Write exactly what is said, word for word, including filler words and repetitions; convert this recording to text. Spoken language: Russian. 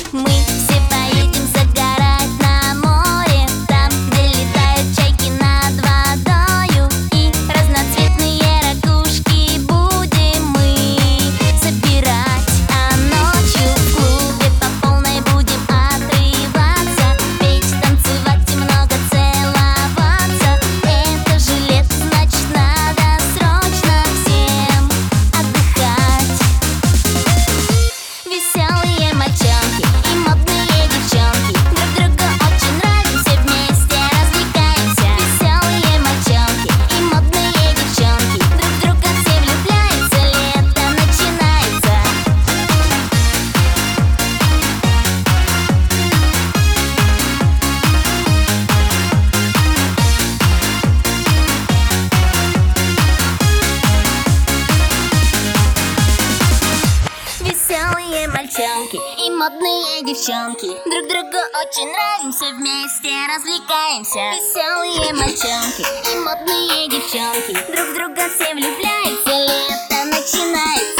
Мы все поедем загорать на море, там, где летают чайки над водою, и разноцветные ракушки будем мы собирать. А ночью в клубе по полной будем отрываться, петь, танцевать и много целоваться. Это же лето, значит надо срочно всем отдыхать. Веселые мальчонки и модные девчонки, друг другу очень нравимся, вместе развлекаемся. Веселые мальчонки и модные девчонки, друг в друга все влюбляются, лето начинается. Веселые мальчонки и модные девчонки, друг другу очень нравимся, вместе развлекаемся. Веселые мальчонки и модные девчонки, друг в друга все влюбляются, лето начинается.